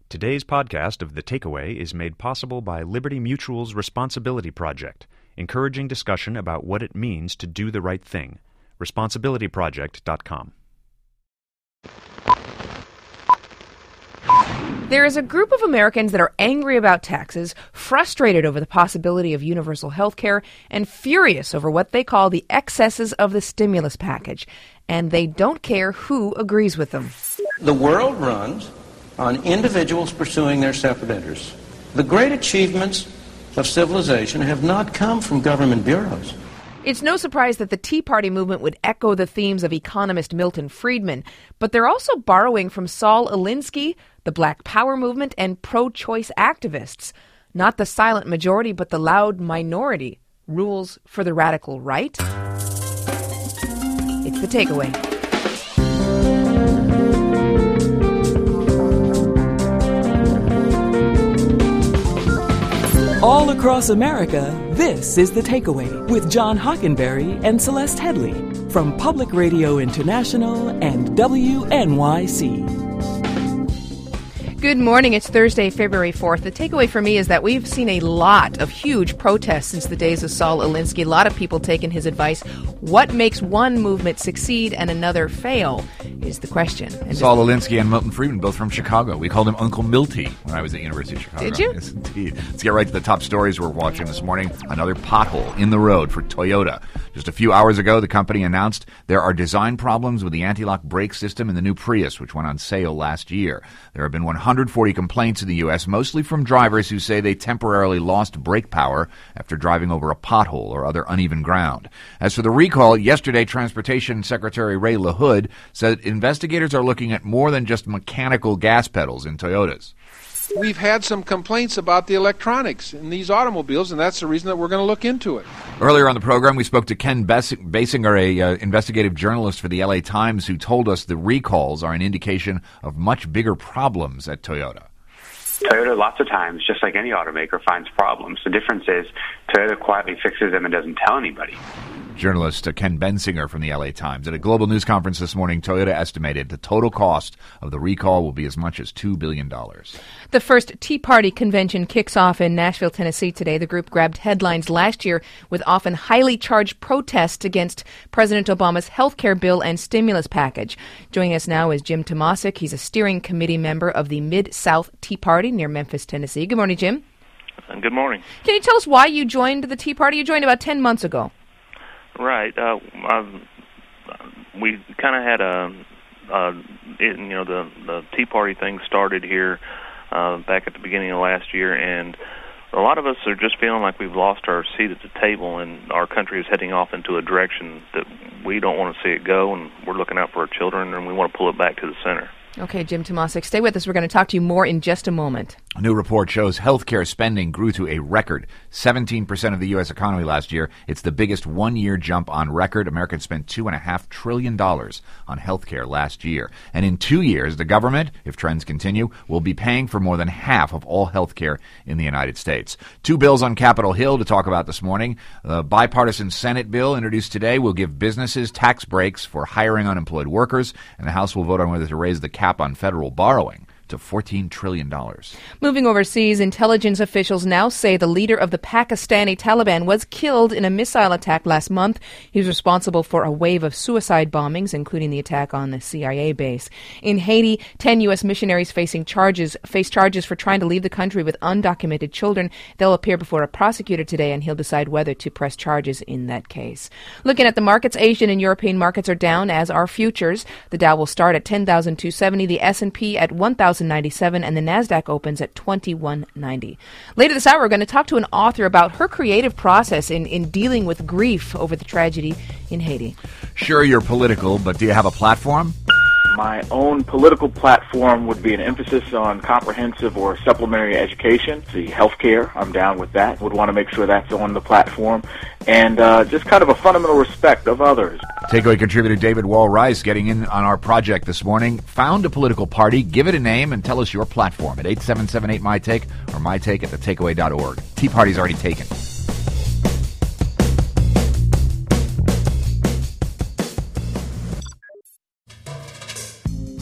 Today's podcast of The Takeaway is made possible by Liberty Mutual's Responsibility Project, encouraging discussion about what it means to do the right thing. Responsibilityproject.com. There is a group of Americans that are angry about taxes, frustrated over the possibility of universal health care, and furious over what they call the excesses of the stimulus package. And they don't care who agrees with them. The world runs on individuals pursuing their separate interests. The great achievements of civilization have not come from government bureaus. It's no surprise that the Tea Party movement would echo the themes of economist Milton Friedman, but they're also borrowing from Saul Alinsky, the Black Power movement, and pro-choice activists. Not the silent majority, but the loud minority. Rules for the radical right? It's The Takeaway. All across America, this is The Takeaway with John Hockenberry and Celeste Headley from Public Radio International and WNYC. Good morning. It's Thursday, February 4th. The takeaway for me is that we've seen a lot of huge protests since the days of Saul Alinsky. A lot of people taking his advice. What makes one movement succeed and another fail is the question. And Saul Alinsky and Milton Friedman, both from Chicago. We called him Uncle Milty when I was at University of Chicago. Did you? Yes, indeed. Let's get right to the top stories we're watching this morning. Another pothole in the road for Toyota. Just a few hours ago, the company announced there are design problems with the anti-lock brake system in the new Prius, which went on sale last year. There have been 140 complaints in the U.S., mostly from drivers who say they temporarily lost brake power after driving over a pothole or other uneven ground. As for the recall, yesterday Transportation Secretary Ray LaHood said investigators are looking at more than just mechanical gas pedals in Toyotas. We've had some complaints about the electronics in these automobiles, and that's the reason that we're going to look into it. Earlier on the program, we spoke to Ken Basinger, a investigative journalist for the LA Times, who told us the recalls are an indication of much bigger problems at Toyota. Toyota, lots of times, just like any automaker, finds problems. The difference is Toyota quietly fixes them and doesn't tell anybody. Journalist Ken Bensinger from the LA Times. At a global news conference this morning, Toyota estimated the total cost of the recall will be as much as $2 billion. The first Tea Party convention kicks off in Nashville, Tennessee today. The group grabbed headlines last year with often highly charged protests against President Obama's health care bill and stimulus package. Joining us now is Jim Tomasic. He's a steering committee member of the Mid-South Tea Party near Memphis, Tennessee. Good morning, Jim. Good morning. Can you tell us why you joined the Tea Party? You joined about 10 months ago. Right. We kind of had the Tea Party thing started here back at the beginning of last year, and a lot of us are just feeling like we've lost our seat at the table, and our country is heading off into a direction that we don't want to see it go, and we're looking out for our children, and we want to pull it back to the center. Okay, Jim Tomasic, stay with us. We're going to talk to you more in just a moment. A new report shows healthcare spending grew to a record 17% of the U.S. economy last year. It's the biggest one-year jump on record. Americans spent $2.5 trillion on healthcare last year. And in 2 years, the government, if trends continue, will be paying for more than half of all healthcare in the United States. Two bills on Capitol Hill to talk about this morning. The bipartisan Senate bill introduced today will give businesses tax breaks for hiring unemployed workers, and the House will vote on whether to raise the cap on federal borrowing to $14 trillion. Moving overseas, intelligence officials now say the leader of the Pakistani Taliban was killed in a missile attack last month. He was responsible for a wave of suicide bombings, including the attack on the CIA base. In Haiti, 10 U.S. missionaries face charges for trying to leave the country with undocumented children. They'll appear before a prosecutor today, and he'll decide whether to press charges in that case. Looking at the markets, Asian and European markets are down, as are futures. The Dow will start at 10,270, the S&P at 1,097, and the NASDAQ opens at 2190. Later this hour, we're going to talk to an author about her creative process in dealing with grief over the tragedy in Haiti. Sure, you're political, but do you have a platform? My own political platform would be an emphasis on comprehensive or supplementary education. See, healthcare, I'm down with that. Would want to make sure that's on the platform. And just kind of a fundamental respect of others. Takeaway contributor David Wall-Rice getting in on our project this morning. Found a political party, give it a name, and tell us your platform at 877-8MyTake or mytake at thetakeaway.org. Tea Party's already taken.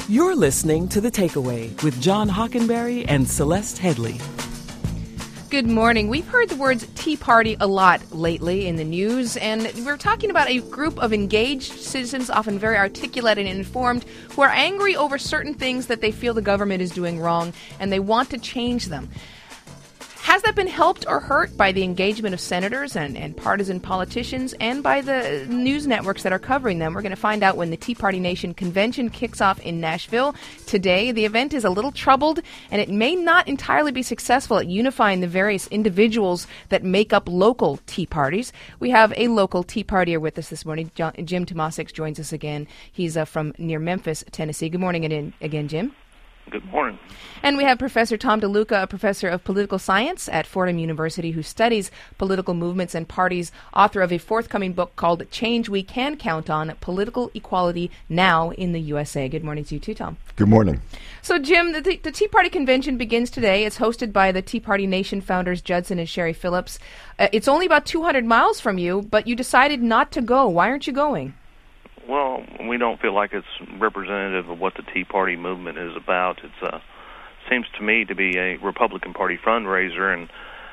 You're listening to The Takeaway with John Hockenberry and Celeste Headley. Good morning. We've heard the words Tea Party a lot lately in the news, and we're talking about a group of engaged citizens, often very articulate and informed, who are angry over certain things that they feel the government is doing wrong, and they want to change them. Has that been helped or hurt by the engagement of senators and partisan politicians and by the news networks that are covering them? We're going to find out when the Tea Party Nation convention kicks off in Nashville today. The event is a little troubled, and it may not entirely be successful at unifying the various individuals that make up local Tea Parties. We have a local Tea Partier with us this morning. Jim Tomasic joins us again. He's from near Memphis, Tennessee. Good morning again, Jim. Good morning. And we have Professor Tom DeLuca, a professor of political science at Fordham University who studies political movements and parties, author of a forthcoming book called Change We Can Count On, Political Equality Now in the USA. Good morning to you too, Tom. Good morning. So, Jim, the Tea Party convention begins today. It's hosted by the Tea Party Nation founders Judson and Sherry Phillips. It's only about 200 miles from you, but you decided not to go. Why aren't you going? Well, we don't feel like it's representative of what the Tea Party movement is about. It seems to me to be a Republican Party fundraiser, and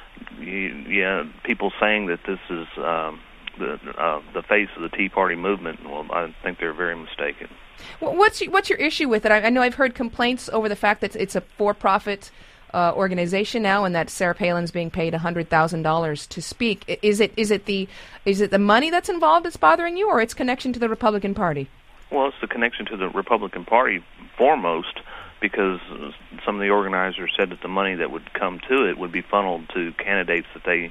people saying that this is the face of the Tea Party movement. Well, I think they're very mistaken. Well, what's your issue with it? I know I've heard complaints over the fact that it's a for-profit organization now, and that Sarah Palin's being paid $100,000 to speak. Is it the money that's involved that's bothering you, or its connection to the Republican Party? Well, it's the connection to the Republican Party foremost, because some of the organizers said that the money that would come to it would be funneled to candidates that they,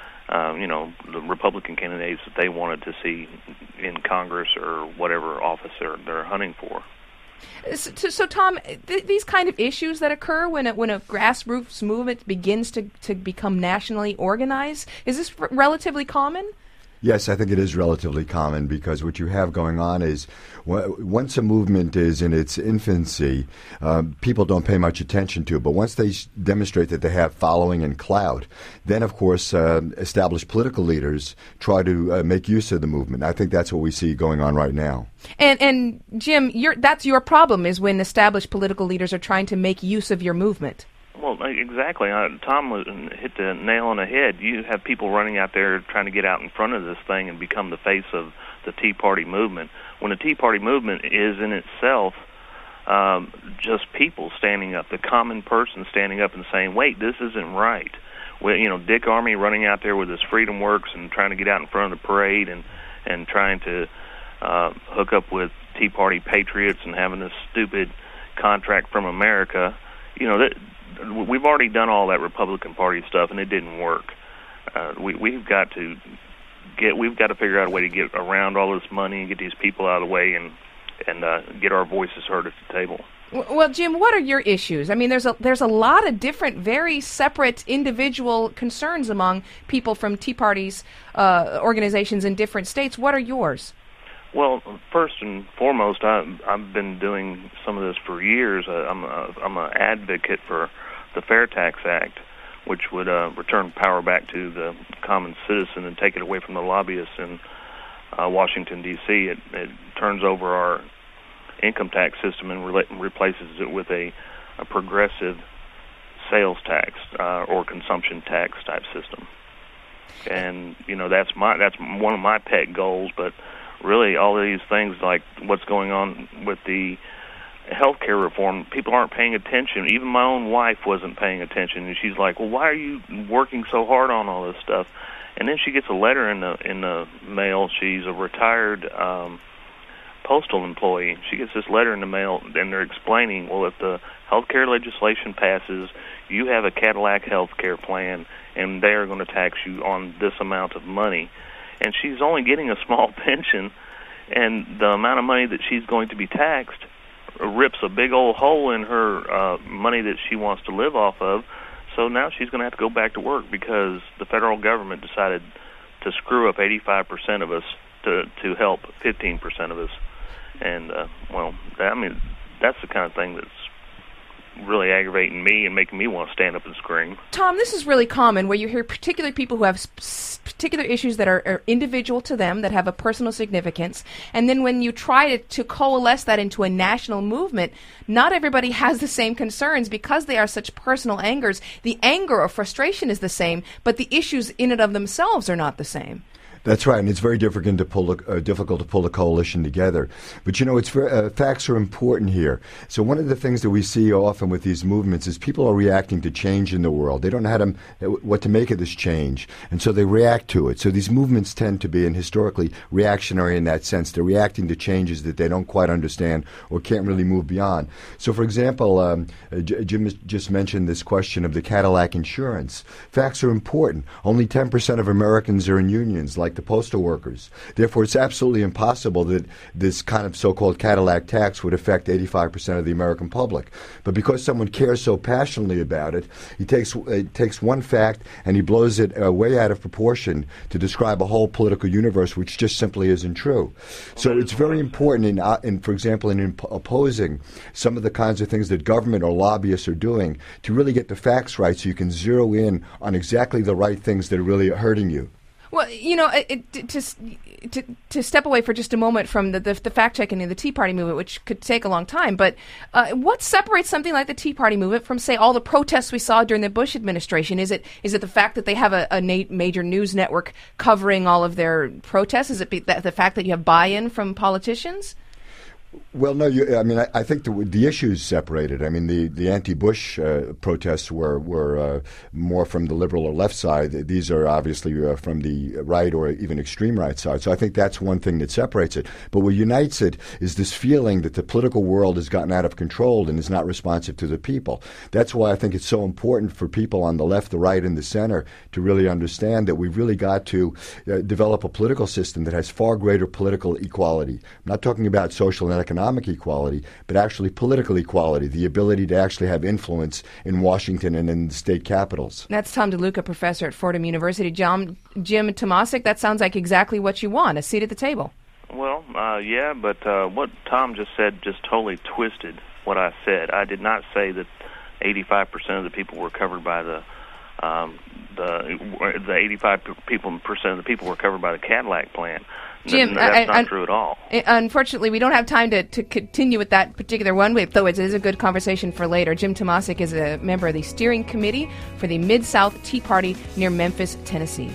the Republican candidates that they wanted to see in Congress or whatever office they're hunting for. So Tom, these kind of issues that occur when a grassroots movement begins to become nationally organized, is this relatively common? Yes, I think it is relatively common, because what you have going on is once a movement is in its infancy, people don't pay much attention to it. But once they demonstrate that they have following and clout, then, of course, established political leaders try to make use of the movement. I think that's what we see going on right now. And Jim, that's your problem, is when established political leaders are trying to make use of your movement. Well, exactly. Tom hit the nail on the head. You have people running out there trying to get out in front of this thing and become the face of the Tea Party movement, when the Tea Party movement is in itself just people standing up, the common person standing up and saying, wait, this isn't right. Dick Armey running out there with his Freedom Works and trying to get out in front of the parade and trying to hook up with Tea Party patriots and having this stupid contract from America. We've already done all that Republican Party stuff, and it didn't work. We've got to figure out a way to get around all this money and get these people out of the way and get our voices heard at the table. Well, Jim, what are your issues? I mean, there's a lot of different, very separate individual concerns among people from Tea Party's organizations in different states. What are yours? Well, first and foremost, I've been doing some of this for years. I'm an advocate for the Fair Tax Act, which would return power back to the common citizen and take it away from the lobbyists in Washington, D.C. It turns over our income tax system and replaces it with a progressive sales tax or consumption tax type system. And that's one of my pet goals, but really, all of these things like what's going on with the healthcare reform, people aren't paying attention. Even my own wife wasn't paying attention, and she's like, "Well, why are you working so hard on all this stuff?" And then she gets a letter in the mail. She's a retired postal employee. She gets this letter in the mail, and they're explaining, well, if the healthcare legislation passes, you have a Cadillac healthcare plan, and they're going to tax you on this amount of money. And she's only getting a small pension, and the amount of money that she's going to be taxed rips a big old hole in her money that she wants to live off of. So now she's going to have to go back to work because the federal government decided to screw up 85% of us to help 15% of us. And, that's the kind of thing that's really aggravating me and making me want to stand up and scream. Tom, this is really common where you hear particular people who have particular issues that are individual to them, that have a personal significance, and then when you try to coalesce that into a national movement, not everybody has the same concerns because they are such personal angers. The anger or frustration is the same, but the issues in and of themselves are not the same. That's right, and it's very difficult to pull a coalition together. But, it's facts are important here. So one of the things that we see often with these movements is people are reacting to change in the world. They don't know what to make of this change, and so they react to it. So these movements tend to be, and historically, reactionary in that sense. They're reacting to changes that they don't quite understand or can't really move beyond. So, for example, Jim just mentioned this question of the Cadillac insurance. Facts are important. Only 10% of Americans are in unions, like the postal workers. Therefore, it's absolutely impossible that this kind of so-called Cadillac tax would affect 85% of the American public. But because someone cares so passionately about it, he takes one fact and he blows it way out of proportion to describe a whole political universe, which just simply isn't true. So it's very important, for example, in opposing some of the kinds of things that government or lobbyists are doing, to really get the facts right so you can zero in on exactly the right things that are really hurting you. Well, to step away for just a moment from the fact-checking of the Tea Party movement, which could take a long time, but what separates something like the Tea Party movement from, say, all the protests we saw during the Bush administration? Is it the fact that they have a major news network covering all of their protests? Is it the fact that you have buy-in from politicians? Well, no. I think the issues separated. I mean, the anti-Bush protests were more from the liberal or left side. These are obviously from the right or even extreme right side. So I think that's one thing that separates it. But what unites it is this feeling that the political world has gotten out of control and is not responsive to the people. That's why I think it's so important for people on the left, the right, and the center to really understand that we've really got to develop a political system that has far greater political equality. I'm not talking about social and economic economy, but actually political equality, the ability to actually have influence in Washington and in the state capitals. That's Tom DeLuca, professor at Fordham University. Jim Tomasic, that sounds like exactly what you want, a seat at the table. Well, yeah, but what Tom just said just totally twisted what I said. I did not say that 85% of the people were covered by the 85% of the people were covered by the Cadillac plan. Jim, that's not true at all. Unfortunately, we don't have time to continue with that particular one, though it is a good conversation for later. Jim Tomasic is a member of the steering committee for the Mid-South Tea Party near Memphis, Tennessee.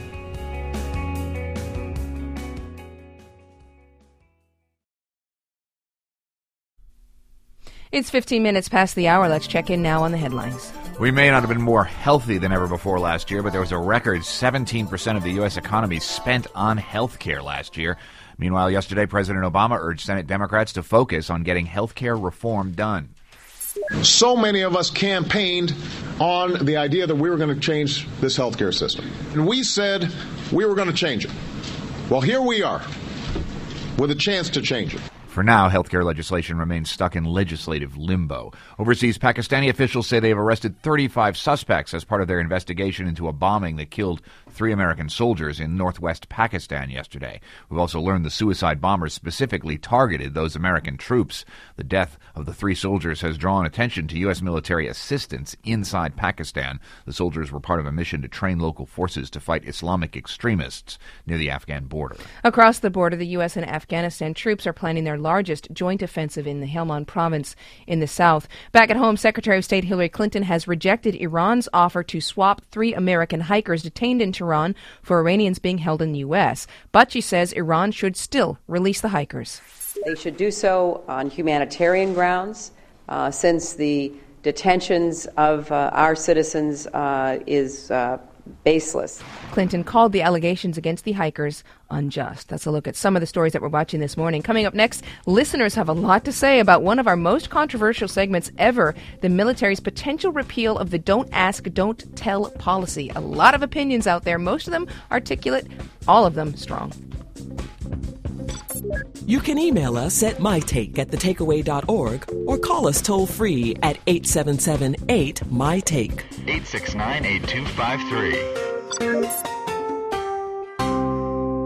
It's 15 minutes past the hour. Let's check in now on the headlines. We may not have been more healthy than ever before last year, but there was a record 17% of the U.S. economy spent on health care last year. Meanwhile, yesterday, President Obama urged Senate Democrats to focus on getting health care reform done. So many of us campaigned on the idea that we were going to change this health care system. And we said we were going to change it. Well, here we are with a chance to change it. For now, healthcare legislation remains stuck in legislative limbo. Overseas, Pakistani officials say they have arrested 35 suspects as part of their investigation into a bombing that killed 3 American soldiers in northwest Pakistan yesterday. We've also learned the suicide bombers specifically targeted those American troops. The death of the 3 soldiers has drawn attention to U.S. military assistance inside Pakistan. The soldiers were part of a mission to train local forces to fight Islamic extremists near the Afghan border. Across the border, the U.S. and Afghanistan troops are planning their largest joint offensive in the Helmand province in the south. Back at home, Secretary of State Hillary Clinton has rejected Iran's offer to swap 3 American hikers detained in Tehran for Iranians being held in the U.S. But she says Iran should still release the hikers. They should do so on humanitarian grounds, since the detentions of our citizens is baseless. Clinton called the allegations against the hikers unjust. That's a look at some of the stories that we're watching this morning. Coming up next, listeners have a lot to say about one of our most controversial segments ever, the military's potential repeal of the Don't Ask, Don't Tell policy. A lot of opinions out there, most of them articulate, all of them strong. You can email us at mytake@thetakeaway.org or call us toll-free at 877-8-MY-TAKE.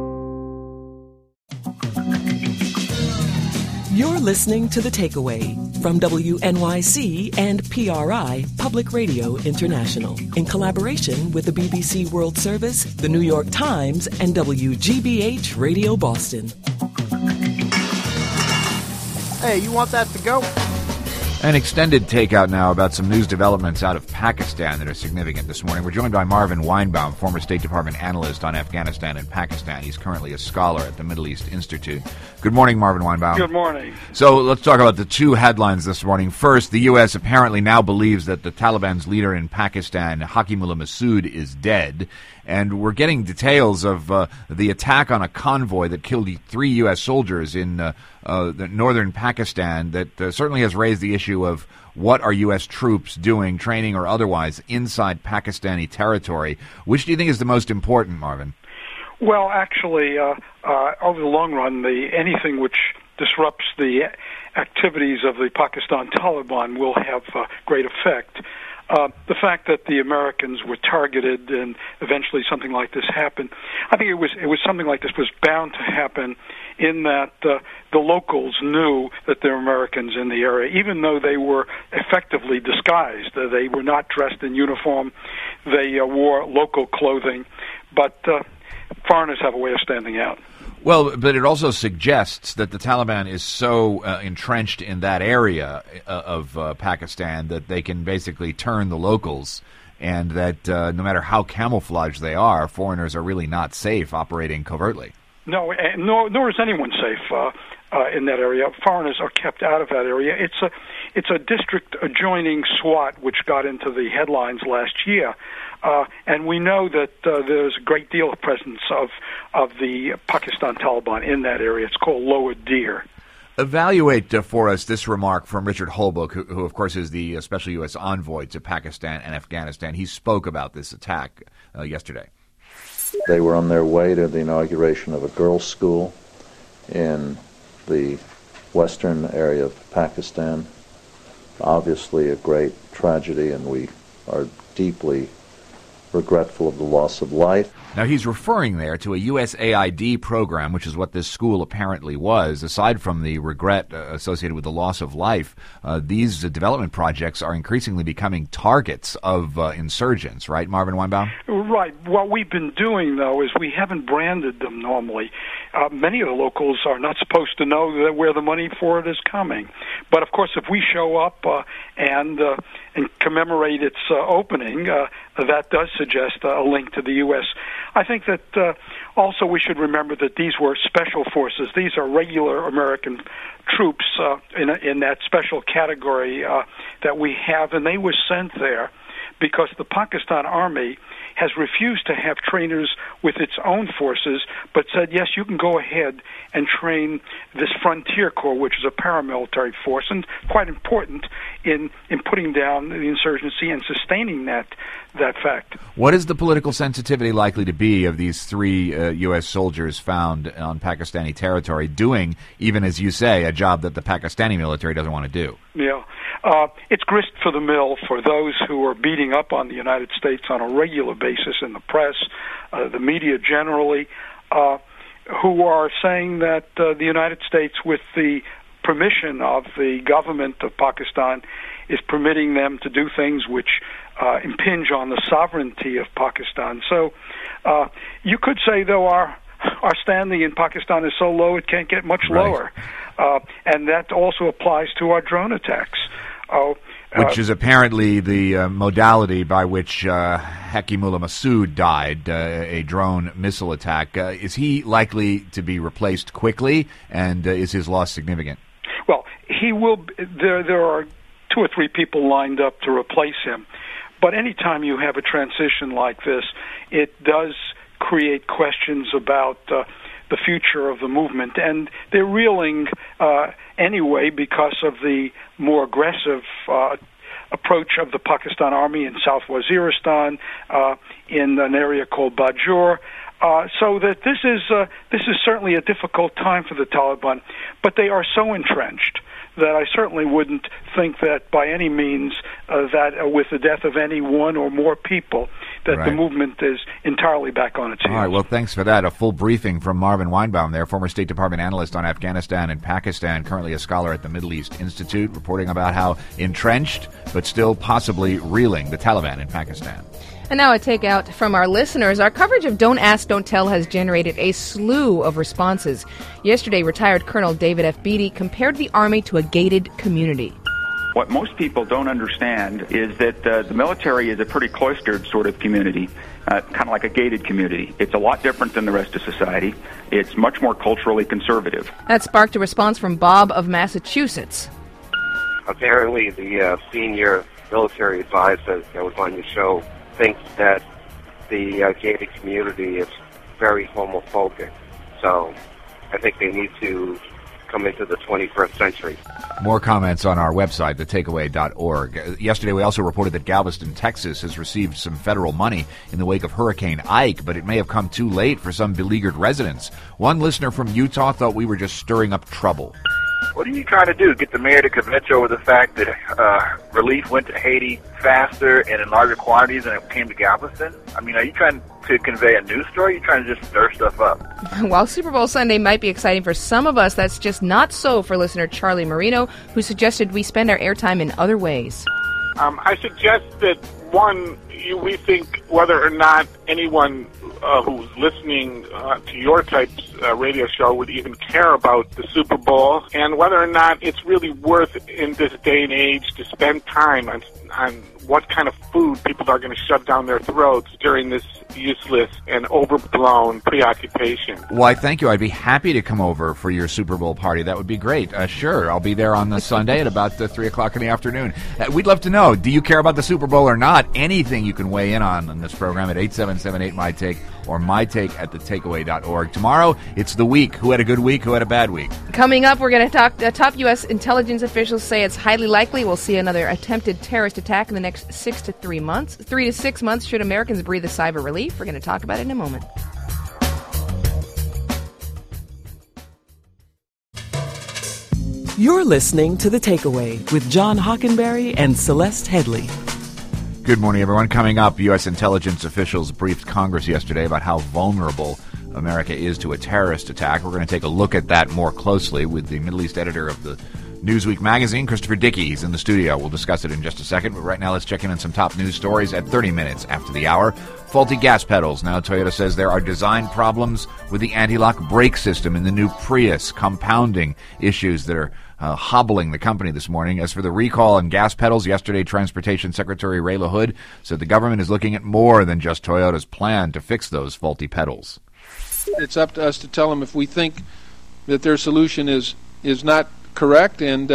869-8253. You're listening to The Takeaway. from WNYC and PRI, Public Radio International, in collaboration with the BBC World Service, the New York Times, and WGBH Radio Boston. Hey, you want that to go? An extended takeout now about some news developments out of Pakistan that are significant this morning. We're joined by Marvin Weinbaum, former State Department analyst on Afghanistan and Pakistan. He's currently a scholar at the Middle East Institute. Good morning, Marvin Weinbaum. Good morning. So let's talk about the two headlines this morning. First, the U.S. apparently now believes that the Taliban's leader in Pakistan, Hakimullah Masood, is dead. And we're getting details of the attack on a convoy that killed 3 U.S. soldiers in the northern Pakistan that certainly has raised the issue of what are U.S. troops doing, training or otherwise, inside Pakistani territory. Which do you think is the most important, Marvin? Well, actually, over the long run, anything which disrupts the activities of the Pakistan Taliban will have great effect. The fact that the Americans were targeted and eventually something like this happened, I think it was something like this was bound to happen in that the locals knew that there were Americans in the area, even though they were effectively disguised. They were not dressed in uniform. They wore local clothing, but foreigners have a way of standing out. Well, but it also suggests that the Taliban is so entrenched in that area of Pakistan that they can basically turn the locals, and that no matter how camouflaged they are, foreigners are really not safe operating covertly. No, nor is anyone safe in that area. Foreigners are kept out of that area. It's a district adjoining Swat, which got into the headlines last year. And we know that there's a great deal of presence of the Pakistan Taliban in that area. It's called Lower Deer. Evaluate for us this remark from Richard Holbrooke, who of course is the special U.S. envoy to Pakistan and Afghanistan. He spoke about this attack yesterday. They were on their way to the inauguration of a girls' school in the western area of Pakistan. Obviously a great tragedy, and we are deeply regretful of the loss of life. Now, he's referring there to a USAID program, which is what this school apparently was. Aside from the regret associated with the loss of life, these development projects are increasingly becoming targets of insurgents, right, Marvin Weinbaum? Right. What we've been doing, though, is we haven't branded them normally. Many of the locals are not supposed to know where the money for it is coming. But, of course, if we show up and commemorate its opening, that does suggest a link to the U.S. I think that also we should remember that these were special forces. These are regular American troops in that special category that we have, and they were sent there because the Pakistan Army has refused to have trainers with its own forces, but said, yes, you can go ahead and train this Frontier Corps, which is a paramilitary force, and quite important in putting down the insurgency and sustaining that fact. What is the political sensitivity likely to be of these 3 U.S. soldiers found on Pakistani territory doing, even as you say, a job that the Pakistani military doesn't want to do? Yeah. It's grist for the mill for those who are beating up on the United States on a regular basis in the press, the media generally, who are saying that the United States, with the permission of the government of Pakistan, is permitting them to do things which impinge on the sovereignty of Pakistan. So you could say, though, our standing in Pakistan is so low it can't get much lower. And that also applies to our drone attacks. Which is apparently the modality by which Hakimullah Masood died, a drone missile attack. Is he likely to be replaced quickly, and is his loss significant? Well, he will. There are 2 or 3 people lined up to replace him. But anytime you have a transition like this, it does create questions about the future of the movement. And they're reeling anyway because of the more aggressive approach of the Pakistan Army in South Waziristan, in an area called Bajor. So that this is certainly a difficult time for the Taliban, but they are so entrenched that I certainly wouldn't think that by any means that with the death of any 1 or more people that Right. the movement is entirely back on its heels. All right, well, thanks for that. A full briefing from Marvin Weinbaum there, former State Department analyst on Afghanistan and Pakistan, currently a scholar at the Middle East Institute, reporting about how entrenched but still possibly reeling the Taliban in Pakistan. And now a takeout from our listeners. Our coverage of Don't Ask, Don't Tell has generated a slew of responses. Yesterday, retired Colonel David F. Beatty compared the Army to a gated community. What most people don't understand is that the military is a pretty cloistered sort of community, kind of like a gated community. It's a lot different than the rest of society. It's much more culturally conservative. That sparked a response from Bob of Massachusetts. Apparently, the senior military advisor that was on your show thinks that the gated community is very homophobic. So I think they need to come into the 21st century. More comments on our website, thetakeaway.org. Yesterday, we also reported that Galveston, Texas, has received some federal money in the wake of Hurricane Ike, but it may have come too late for some beleaguered residents. One listener from Utah thought we were just stirring up trouble. What are you trying to do? Get the mayor to convince you over the fact that relief went to Haiti faster and in larger quantities than it came to Galveston? I mean, are you trying to convey a news story? Or are you trying to just stir stuff up? While Super Bowl Sunday might be exciting for some of us, that's just not so for listener Charlie Marino, who suggested we spend our airtime in other ways. I suggest that, one, we think whether or not anyone who's listening to your type's radio show would even care about the Super Bowl, and whether or not it's really worth in this day and age to spend time on what kind of food people are going to shove down their throats during this useless and overblown preoccupation. Why, thank you. I'd be happy to come over for your Super Bowl party. That would be great. Sure, I'll be there on the Sunday at about 3 o'clock in the afternoon. We'd love to know, do you care about the Super Bowl or not? Anything you can weigh in on this program at 877-8-MY-TAKE or mytake@thetakeaway.org. Tomorrow, it's the week. Who had a good week? Who had a bad week? Coming up, we're going to talk. Top U.S. intelligence officials say it's highly likely we'll see another attempted terrorist attack in the next 3 to 6 months should Americans breathe a sigh of relief. We're going to talk about it in a moment. You're listening to The Takeaway with John Hockenberry and Celeste Headley. Good morning, everyone. Coming up, U.S. intelligence officials briefed Congress yesterday about how vulnerable America is to a terrorist attack. We're going to take a look at that more closely with the Middle East editor of the Newsweek magazine, Christopher Dickey. He's in the studio. We'll discuss it in just a second, but right now let's check in on some top news stories at 30 minutes after the hour. Faulty gas pedals. Now Toyota says there are design problems with the anti-lock brake system in the new Prius, compounding issues that are hobbling the company this morning. As for the recall on gas pedals, yesterday Transportation Secretary Ray LaHood said the government is looking at more than just Toyota's plan to fix those faulty pedals. It's up to us to tell them if we think that their solution is not correct, and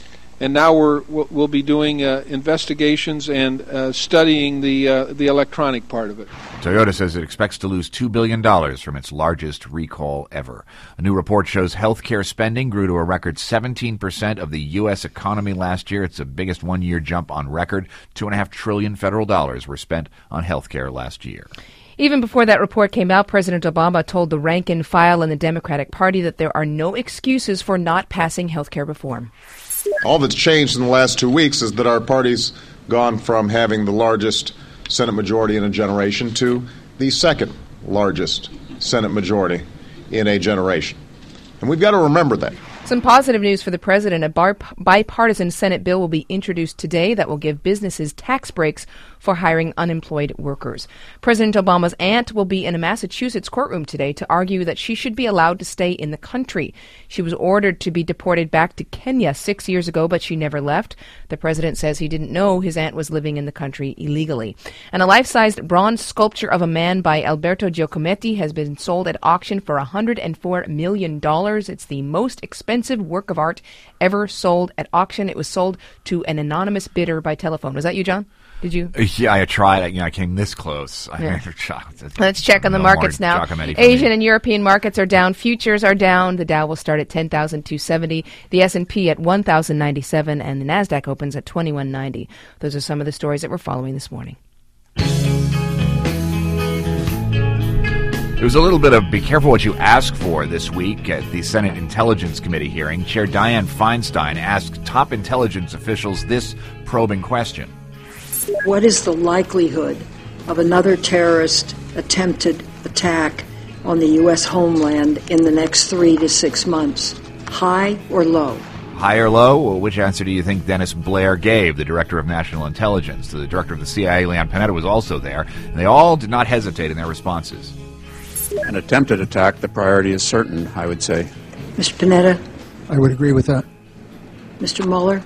now we'll be doing investigations and studying the electronic part of it. Toyota says it expects to lose $2 billion from its largest recall ever. A new report shows healthcare spending grew to a record 17% of the U.S. economy last year. It's the biggest one-year jump on record. $2.5 trillion federal dollars were spent on healthcare last year. Even before that report came out, President Obama told the rank and file in the Democratic Party that there are no excuses for not passing health care reform. All that's changed in the last 2 weeks is that our party's gone from having the largest Senate majority in a generation to the second largest Senate majority in a generation. And we've got to remember that. Some positive news for the president. A bipartisan Senate bill will be introduced today that will give businesses tax breaks for hiring unemployed workers. President Obama's aunt will be in a Massachusetts courtroom today to argue that she should be allowed to stay in the country. She was ordered to be deported back to Kenya 6 years ago, but she never left. The president says he didn't know his aunt was living in the country illegally. And a life-sized bronze sculpture of a man by Alberto Giacometti has been sold at auction for $104 million. It's the most expensive work of art ever sold at auction. It was sold to an anonymous bidder by telephone. Was that you, John? Did you? Yeah, I tried. I came this close. Yeah. Let's check on the markets now. Asian and European markets are down. Futures are down. The Dow will start at 10,270. The S&P at 1,097. And the NASDAQ opens at 2190. Those are some of the stories that we're following this morning. There was a little bit of be careful what you ask for this week at the Senate Intelligence Committee hearing. Chair Dianne Feinstein asked top intelligence officials this probing question. What is the likelihood of another terrorist attempted attack on the U.S. homeland in the next 3 to 6 months? High or low? High or low? Well, which answer do you think Dennis Blair gave, the director of national intelligence? The director of the CIA, Leon Panetta, was also there, and they all did not hesitate in their responses. An attempted attack, the priority is certain, I would say. Mr. Panetta? I would agree with that. Mr. Mueller?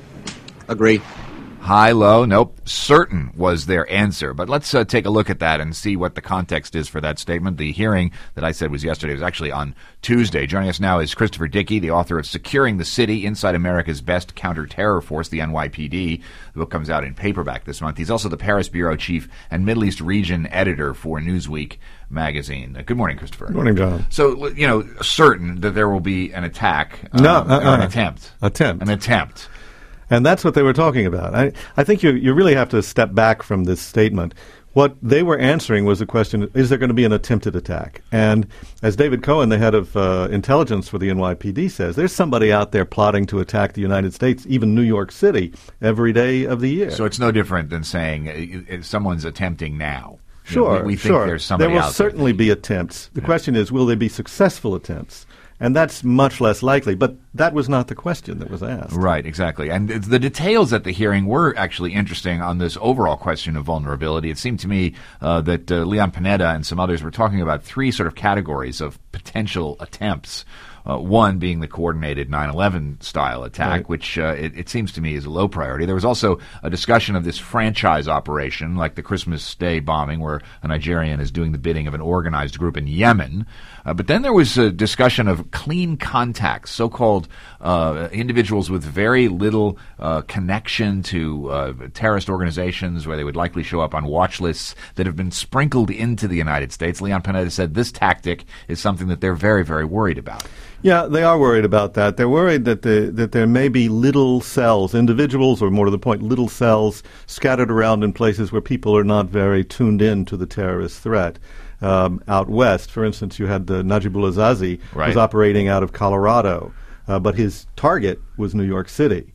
Agree. High, low, nope. Certain was their answer. But let's take a look at that and see what the context is for that statement. The hearing that I said was yesterday was actually on Tuesday. Joining us now is Christopher Dickey, the author of Securing the City, Inside America's Best Counter-Terror Force, the NYPD. The book comes out in paperback this month. He's also the Paris Bureau Chief and Middle East Region Editor for Newsweek magazine. Good morning, Christopher. Good morning, John. So, certain that there will be an attack. An attempt. An attempt. And that's what they were talking about. I think you really have to step back from this statement. What they were answering was the question, is there going to be an attempted attack? And as David Cohen, the head of intelligence for the NYPD, says, there's somebody out there plotting to attack the United States, even New York City, every day of the year. So it's no different than saying someone's attempting now. Sure, we think there's somebody there will out certainly be attempts. The question is, will they be successful attempts? And that's much less likely, but that was not the question that was asked. Right, exactly. And the details at the hearing were actually interesting on this overall question of vulnerability. It seemed to me that Leon Panetta and some others were talking about 3 sort of categories of potential attempts. One being the coordinated 9/11 style attack, right, which it seems to me is a low priority. There was also a discussion of this franchise operation, like the Christmas Day bombing, where a Nigerian is doing the bidding of an organized group in Yemen. But then there was a discussion of clean contacts, so-called individuals with very little connection to terrorist organizations, where they would likely show up on watch lists that have been sprinkled into the United States. Leon Panetta said this tactic is something that they're very, very worried about. Yeah, they are worried about that. They're worried that there may be little cells, individuals, or more to the point, little cells scattered around in places where people are not very tuned in to the terrorist threat. Out west, for instance, you had the Najibullah Zazi, right, was operating out of Colorado, but his target was New York City.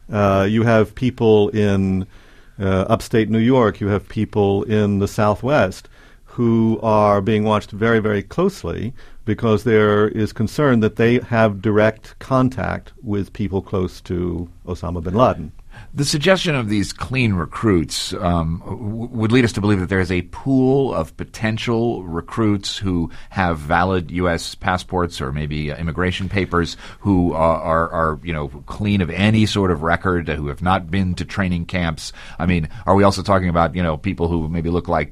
You have people in upstate New York, you have people in the Southwest who are being watched very, very closely because there is concern that they have direct contact with people close to Osama bin Laden. The suggestion of these clean recruits would lead us to believe that there is a pool of potential recruits who have valid U.S. passports or maybe immigration papers, who are clean of any sort of record, who have not been to training camps. I mean, are we also talking about people who maybe look like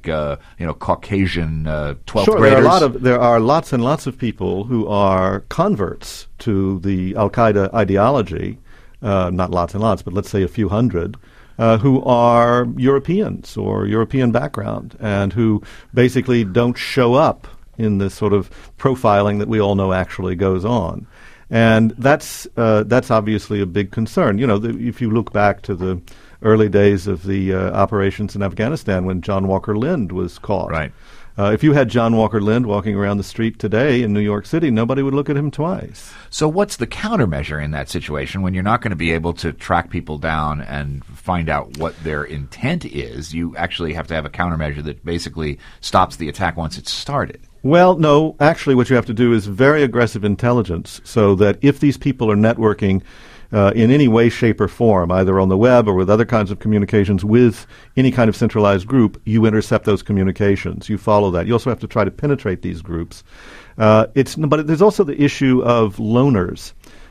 Caucasian 12th sure, graders? There are lots and lots of people who are converts to the Al-Qaeda ideology. Not lots and lots, but let's say a few hundred, who are Europeans or European background and who basically don't show up in this sort of profiling that we all know actually goes on. And that's obviously a big concern. If you look back to the early days of the operations in Afghanistan when John Walker Lind was caught. Right. If you had John Walker Lind walking around the street today in New York City, nobody would look at him twice. So what's the countermeasure in that situation when you're not going to be able to track people down and find out what their intent is? You actually have to have a countermeasure that basically stops the attack once it's started. Well, no. Actually, what you have to do is very aggressive intelligence so that if these people are networking in any way, shape, or form, either on the web or with other kinds of communications with any kind of centralized group, you intercept those communications. You follow that. You also have to try to penetrate these groups. But there's also the issue of loners.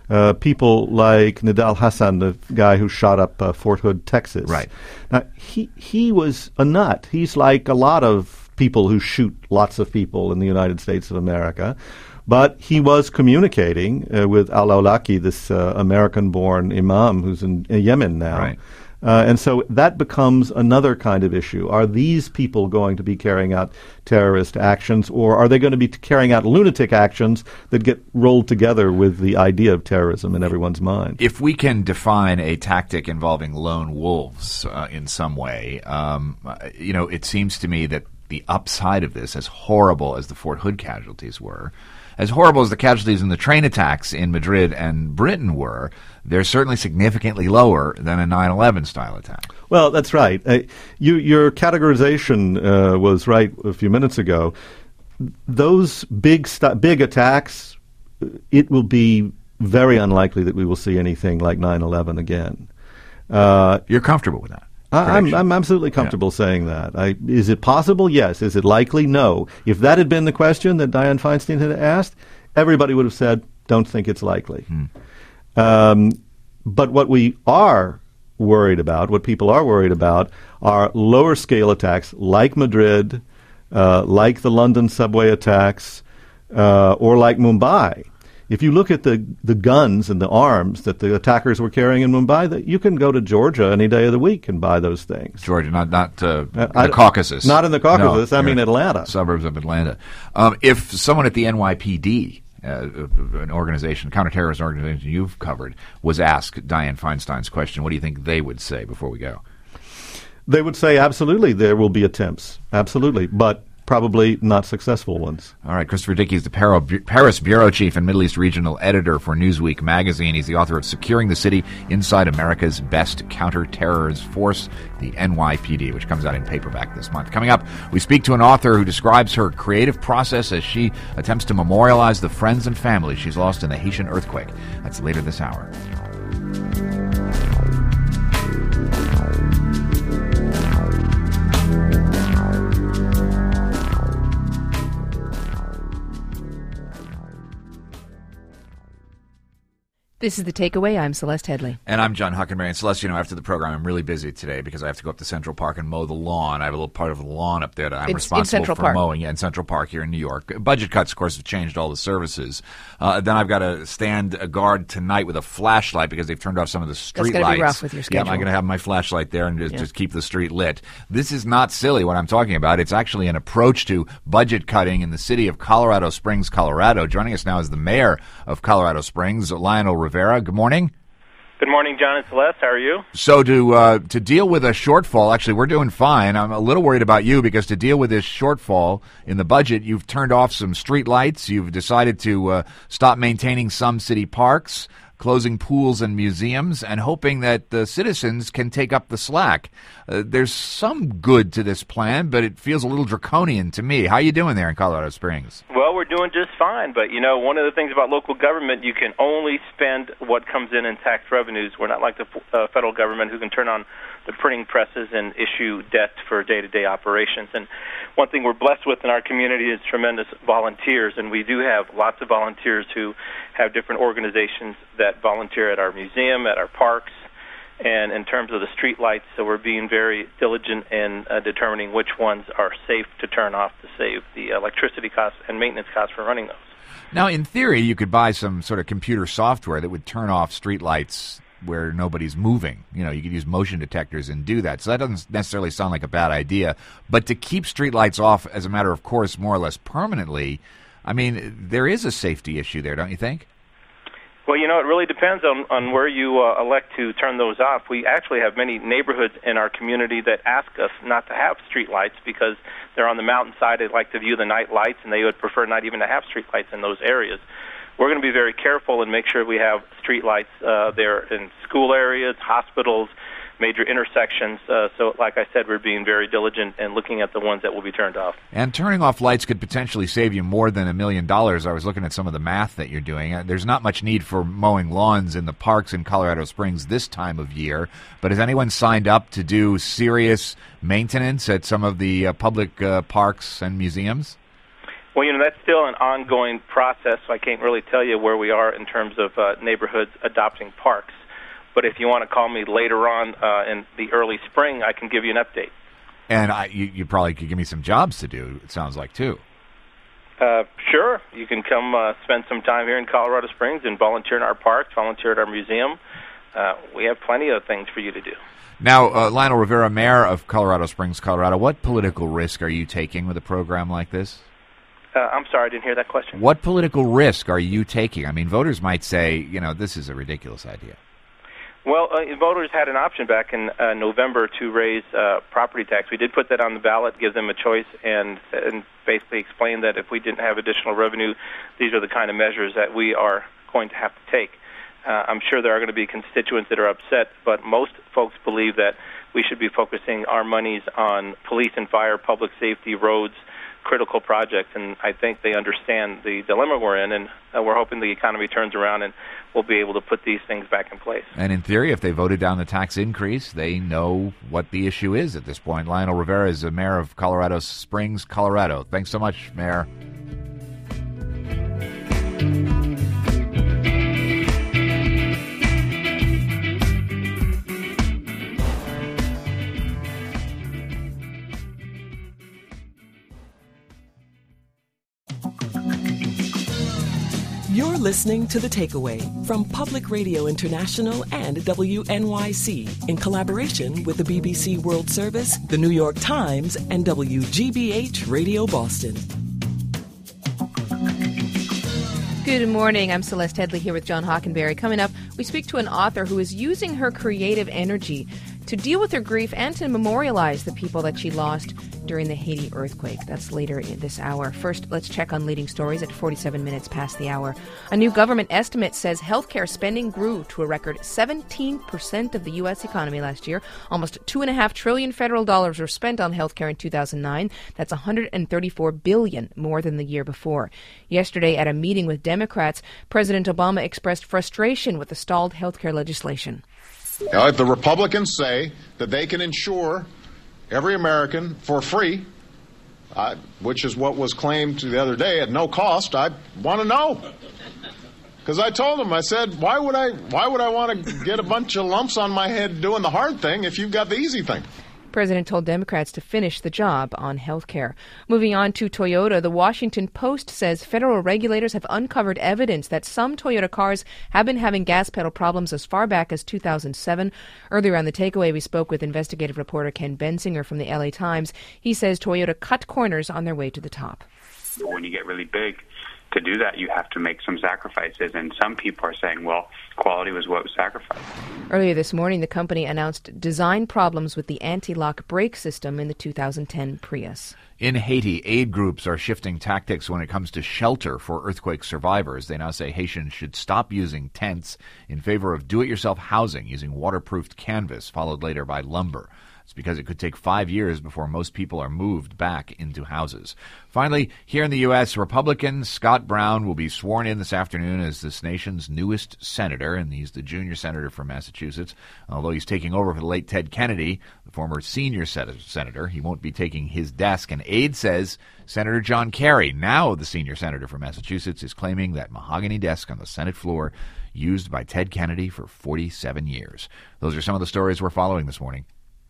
People like Nidal Hassan, the guy who shot up Fort Hood, Texas. Right. Now, he was a nut. He's like a lot of people who shoot lots of people in the United States of America. But he was communicating with al-Awlaki, this American-born imam who's in Yemen now. Right. And so that becomes another kind of issue. Are these people going to be carrying out terrorist actions, or are they going to be carrying out lunatic actions that get rolled together with the idea of terrorism in everyone's mind? If we can define a tactic involving lone wolves in some way, it seems to me that the upside of this, as horrible as the Fort Hood casualties were, as horrible as the casualties in the train attacks in Madrid and Britain were, they're certainly significantly lower than a 9/11 style attack. Well, that's right. Your categorization was right a few minutes ago. Those big attacks, it will be very unlikely that we will see anything like 9/11 again. You're comfortable with that? I'm absolutely comfortable saying that. Is it possible? Yes. Is it likely? No. If that had been the question that Dianne Feinstein had asked, everybody would have said, don't think it's likely. But what we are worried about, what people are worried about, are lower scale attacks like Madrid, like the London subway attacks, or like Mumbai. If you look at the guns and the arms that the attackers were carrying in Mumbai, you can go to Georgia any day of the week and buy those things. Georgia, not the Caucasus. Not in the Caucasus. No, I mean Atlanta. Suburbs of Atlanta. If someone at the NYPD, an organization, counterterrorist organization you've covered, was asked Dianne Feinstein's question, what do you think they would say before we go? They would say, absolutely, there will be attempts. Absolutely. But probably not successful ones. All right, Christopher Dickey is the Paris bureau chief and Middle East regional editor for Newsweek magazine. He's the author of Securing the City Inside America's Best Counter-Terrorist Force, the NYPD, which comes out in paperback this month. Coming up, we speak to an author who describes her creative process as she attempts to memorialize the friends and family she's lost in the Haitian earthquake. That's later this hour. This is The Takeaway. I'm Celeste Headley. And I'm John Huckenberry. And Celeste, after the program, I'm really busy today because I have to go up to Central Park and mow the lawn. I have a little part of the lawn up there that I'm responsible for mowing. Yeah, in Central Park here in New York. Budget cuts, of course, have changed all the services. Then I've got to stand a guard tonight with a flashlight because they've turned off some of the street lights. That's going to be rough with your schedule. Yeah, I'm going to have my flashlight there and just keep the street lit. This is not silly what I'm talking about. It's actually an approach to budget cutting in the city of Colorado Springs, Colorado. Joining us now is the mayor of Colorado Springs, Lionel Rivera. Good morning. Good morning, John and Celeste. How are you? So to deal with a shortfall, actually, we're doing fine. I'm a little worried about you because to deal with this shortfall in the budget, you've turned off some street lights. You've decided to stop maintaining some city parks, closing pools and museums, and hoping that the citizens can take up the slack. There's some good to this plan, but it feels a little draconian to me. How are you doing there in Colorado Springs? Well, we're doing just fine, but, one of the things about local government, you can only spend what comes in tax revenues. We're not like the federal government who can turn on the printing presses and issue debt for day-to-day operations. And one thing we're blessed with in our community is tremendous volunteers, and we do have lots of volunteers who have different organizations that volunteer at our museum, at our parks, and in terms of the street lights, so we're being very diligent in determining which ones are safe to turn off to save the electricity costs and maintenance costs for running those. Now, in theory, you could buy some sort of computer software that would turn off street lights where nobody's moving. You could use motion detectors and do that. So that doesn't necessarily sound like a bad idea. But to keep street lights off as a matter of course more or less permanently, I mean, there is a safety issue there, don't you think? Well, it really depends on where you elect to turn those off. We actually have many neighborhoods in our community that ask us not to have street lights because they're on the mountainside. They'd like to view the night lights, and they would prefer not even to have street lights in those areas. We're going to be very careful and make sure we have street lights there in school areas, hospitals, major intersections. So, like I said, we're being very diligent and looking at the ones that will be turned off. And turning off lights could potentially save you more than $1 million. I was looking at some of the math that you're doing. There's not much need for mowing lawns in the parks in Colorado Springs this time of year. But has anyone signed up to do serious maintenance at some of the public parks and museums? Well, that's still an ongoing process, so I can't really tell you where we are in terms of neighborhoods adopting parks. But if you want to call me later on in the early spring, I can give you an update. And you probably could give me some jobs to do, it sounds like, too. Sure. You can come spend some time here in Colorado Springs and volunteer in our parks, volunteer at our museum. We have plenty of things for you to do. Now, Lionel Rivera, mayor of Colorado Springs, Colorado, what political risk are you taking with a program like this? I'm sorry, I didn't hear that question. What political risk are you taking? I mean, voters might say, this is a ridiculous idea. Well, voters had an option back in November to raise property tax. We did put that on the ballot, give them a choice, and basically explain that if we didn't have additional revenue, these are the kind of measures that we are going to have to take. I'm sure there are going to be constituents that are upset, but most folks believe that we should be focusing our monies on police and fire, public safety, roads, critical projects, and I think they understand the dilemma we're in, and we're hoping the economy turns around and we'll be able to put these things back in place. And in theory, if they voted down the tax increase, they know what the issue is at this point. Lionel Rivera is the mayor of Colorado Springs, Colorado. Thanks so much, Mayor. You're listening to The Takeaway from Public Radio International and WNYC in collaboration with the BBC World Service, the New York Times, and WGBH Radio Boston. Good morning. I'm Celeste Headley here with John Hockenberry. Coming up, we speak to an author who is using her creative energy to deal with her grief and to memorialize the people that she lost during the Haiti earthquake. That's later in this hour. First, let's check on leading stories at 47 minutes past the hour. A new government estimate says healthcare spending grew to a record 17% of the U.S. economy last year. Almost $2.5 trillion federal dollars were spent on healthcare in 2009. That's $134 billion more than the year before. Yesterday, at a meeting with Democrats, President Obama expressed frustration with the stalled healthcare legislation. Now, if the Republicans say that they can insure every American for free, which is what was claimed the other day at no cost, I want to know. Because I told them, I said, why would I want to get a bunch of lumps on my head doing the hard thing if you've got the easy thing? The president told Democrats to finish the job on health care. Moving on to Toyota, the Washington Post says federal regulators have uncovered evidence that some Toyota cars have been having gas pedal problems as far back as 2007. Earlier on The Takeaway, we spoke with investigative reporter Ken Bensinger from the LA Times. He says Toyota cut corners on their way to the top. When you get really big, to do that, you have to make some sacrifices, and some people are saying, well, quality was what was sacrificed. Earlier this morning, the company announced design problems with the anti-lock brake system in the 2010 Prius. In Haiti, aid groups are shifting tactics when it comes to shelter for earthquake survivors. They now say Haitians should stop using tents in favor of do-it-yourself housing using waterproofed canvas, followed later by lumber. It's because it could take 5 years before most people are moved back into houses. Finally, here in the U.S., Republican Scott Brown will be sworn in this afternoon as this nation's newest senator, and he's the junior senator from Massachusetts. Although he's taking over for the late Ted Kennedy, the former senior senator, he won't be taking his desk. An aide says Senator John Kerry, now the senior senator from Massachusetts, is claiming that mahogany desk on the Senate floor used by Ted Kennedy for 47 years. Those are some of the stories we're following this morning.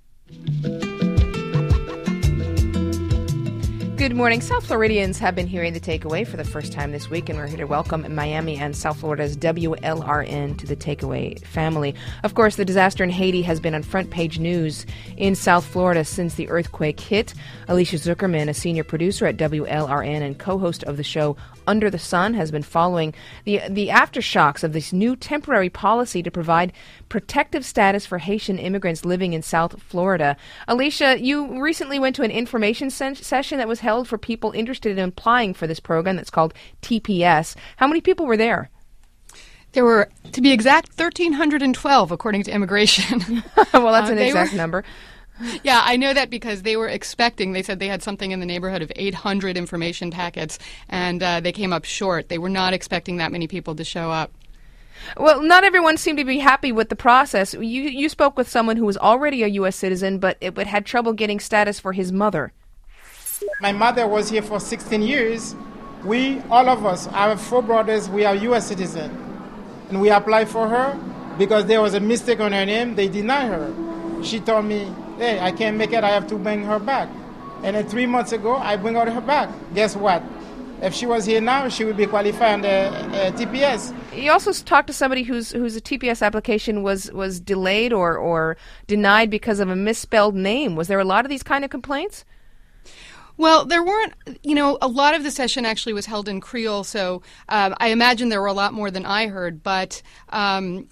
Good morning. South Floridians have been hearing The Takeaway for the first time this week, and we're here to welcome Miami and South Florida's WLRN to the Takeaway family. Of course, the disaster in Haiti has been on front-page news in South Florida since the earthquake hit. Alicia Zuckerman, a senior producer at WLRN and co-host of the show Under the Sun, has been following the aftershocks of this new temporary policy to provide protective status for Haitian immigrants living in South Florida. Alicia, you recently went to an information session that was held for people interested in applying for this program that's called TPS. How many people were there? There were, to be exact, 1,312, according to immigration. Well, that's an exact number. Yeah, I know that because they were expecting, they said they had something in the neighborhood of 800 information packets, and they came up short. They were not expecting that many people to show up. Well, not everyone seemed to be happy with the process. You spoke with someone who was already a U.S. citizen, but had trouble getting status for his mother. My mother was here for 16 years. All of us, I have 4 brothers, we are U.S. citizens. And we applied for her because there was a mistake on her name. They denied her. She told me, hey, I can't make it. I have to bring her back. And then 3 months ago, I bring her back. Guess what? If she was here now, she would be qualified under TPS. You also talked to somebody whose TPS application was delayed or denied because of a misspelled name. Was there a lot of these kind of complaints? Well, there weren't, a lot of the session actually was held in Creole, so I imagine there were a lot more than I heard, but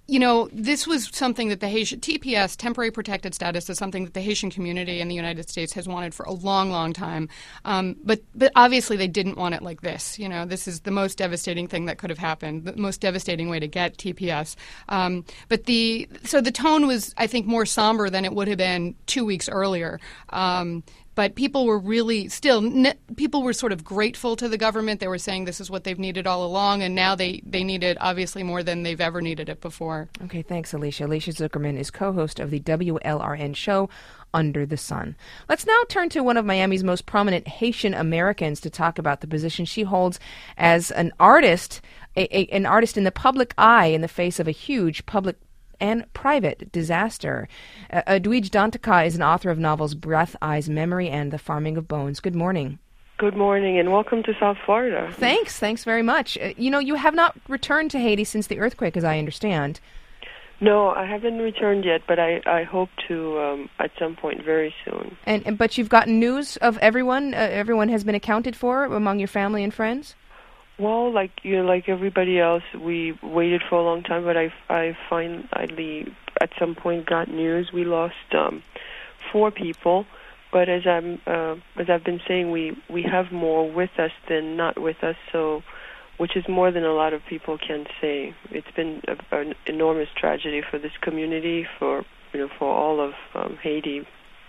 this was something that the Haitian TPS, temporary protected status, is something that the Haitian community in the United States has wanted for a long, long time. But obviously they didn't want it like this. This is the most devastating thing that could have happened, the most devastating way to get TPS. So the tone was, I think, more somber than it would have been 2 weeks earlier. But people were really people were sort of grateful to the government. They were saying this is what they've needed all along, and now they need it obviously more than they've ever needed it before. Okay, thanks, Alicia. Alicia Zuckerman is co-host of the WLRN show Under the Sun. Let's now turn to one of Miami's most prominent Haitian Americans to talk about the position she holds as an artist, an artist in the public eye in the face of a huge public and private disaster. Edwidge Danticat is an author of novels Breath, Eyes, Memory, and The Farming of Bones. Good morning. Good morning, and welcome to South Florida. Thanks very much. You have not returned to Haiti since the earthquake, as I understand. No, I haven't returned yet, but I hope to at some point very soon. But you've gotten news of everyone? Everyone has been accounted for among your family and friends? Well, like everybody else, we waited for a long time, but I finally at some point got news. We lost 4 people, but as I've been saying, we have more with us than not with us, so which is more than a lot of people can say. It's been an enormous tragedy for this community, for all of Haiti.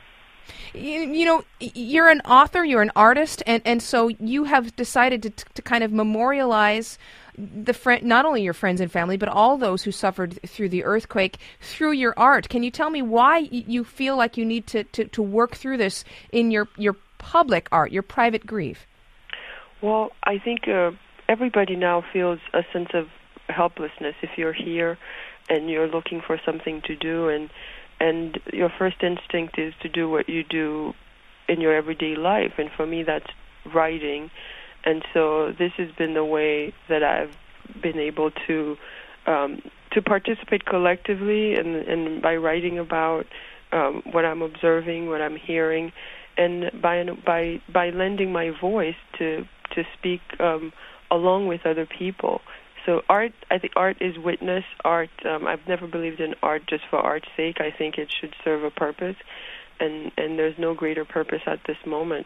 You're an author, you're an artist, and so you have decided to kind of memorialize not only your friends and family, but all those who suffered through the earthquake through your art. Can you tell me why you feel like you need to work through this in your public art, your private grief? Well, I think everybody now feels a sense of helplessness if you're here and you're looking for something to do, and your first instinct is to do what you do in your everyday life. And for me, that's writing. And so this has been the way that I've been able to participate collectively and by writing about what I'm observing, what I'm hearing, and by lending my voice to speak along with other people. So art, I think art is witness. Art, I've never believed in art just for art's sake. I think it should serve a purpose, and there's no greater purpose at this moment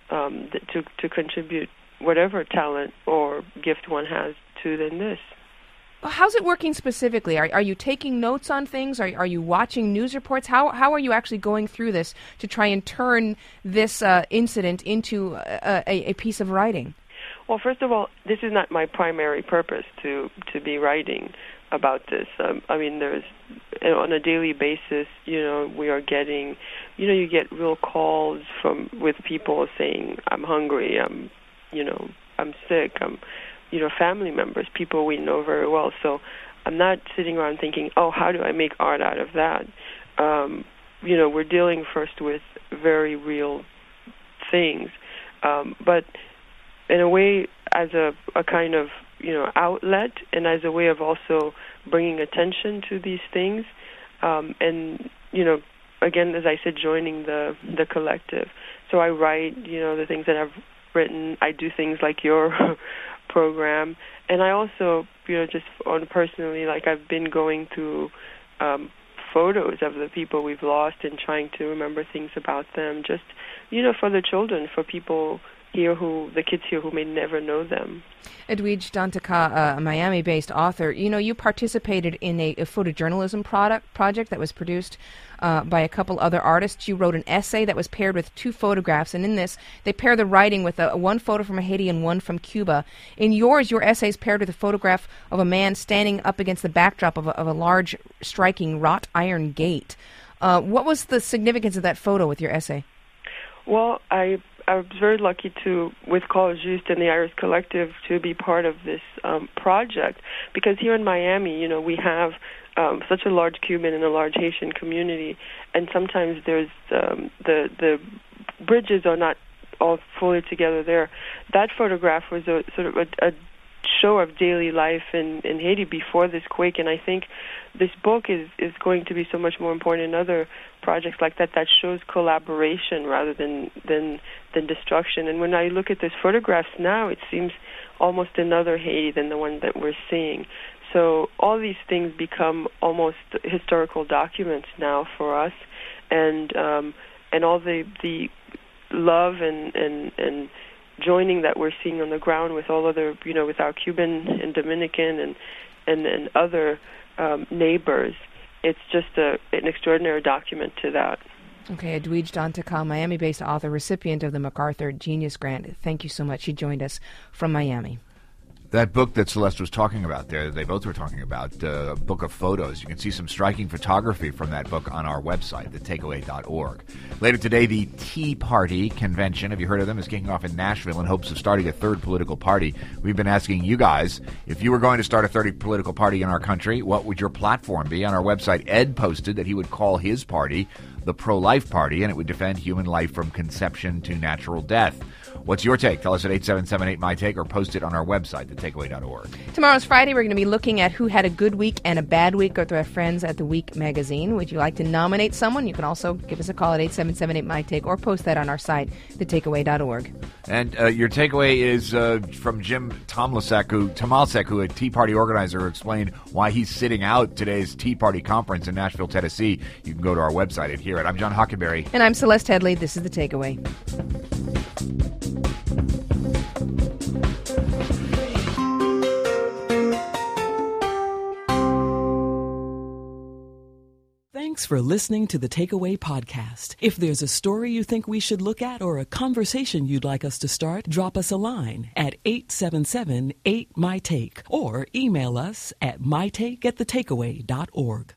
to contribute whatever talent or gift one has to than this. How's it working specifically? Are you taking notes on things? Are you watching news reports? How are you actually going through this to try and turn this incident into a piece of writing? Well, first of all, this is not my primary purpose to be writing about this. I mean, there's on a daily basis, we are getting, you get real calls with people saying, "I'm hungry," I'm sick, family members, people we know very well. So I'm not sitting around thinking, "Oh, how do I make art out of that?" We're dealing first with very real things, but in a way, as a kind of outlet, and as a way of also bringing attention to these things, and again, as I said, joining the collective. So I write, the things that I've written. I do things like your program, and I also, just on personally, like I've been going through photos of the people we've lost and trying to remember things about them, just for the children, for people here the kids here who may never know them. Edwidge Danticat, a Miami-based author, you participated in a photojournalism project that was produced by a couple other artists. You wrote an essay that was paired with 2 photographs, and in this, they pair the writing with one photo from Haiti and one from Cuba. In yours, your essay is paired with a photograph of a man standing up against the backdrop of a large, striking wrought iron gate. What was the significance of that photo with your essay? Well, I was very lucky with Call Juste and the Iris Collective, to be part of this project, because here in Miami, we have such a large Cuban and a large Haitian community, and sometimes there's the bridges are not all fully together there. That photograph was a sort of a show of daily life in Haiti before this quake, and I think this book is going to be so much more important in other projects like that shows collaboration rather than destruction. And when I look at these photographs now, it seems almost another Haiti than the one that we're seeing. so all these things become almost historical documents now for us, and all the love and joining that we're seeing on the ground with all other, with our Cuban and Dominican and other neighbors. It's just an extraordinary document to that. Okay, Edwidge Dantakal, Miami-based author, recipient of the MacArthur Genius Grant. Thank you so much. She joined us from Miami. That book that Celeste was talking about there, they both were talking about, a book of photos. You can see some striking photography from that book on our website, thetakeaway.org. Later today, the Tea Party Convention, have you heard of them, is kicking off in Nashville in hopes of starting a third political party. We've been asking you guys, if you were going to start a third political party in our country, what would your platform be? On our website, Ed posted that he would call his party the Pro-Life Party, and it would defend human life from conception to natural death. What's your take? Tell us at 877-8MY-TAKE or post it on our website, thetakeaway.org. Tomorrow's Friday. We're going to be looking at who had a good week and a bad week with our friends at The Week magazine. Would you like to nominate someone? You can also give us a call at 877-8MY-TAKE or post that on our site, thetakeaway.org. And your takeaway is from Jim Tomalsek, who a Tea Party organizer, who explained why he's sitting out today's Tea Party conference in Nashville, Tennessee. You can go to our website and hear it. I'm John Hockenberry. And I'm Celeste Headley. This is The Takeaway. Thanks for listening to the Takeaway Podcast. If there's a story you think we should look at or a conversation you'd like us to start, drop us a line at 877-8MY-TAKE or email us at mytake@thetakeaway.org.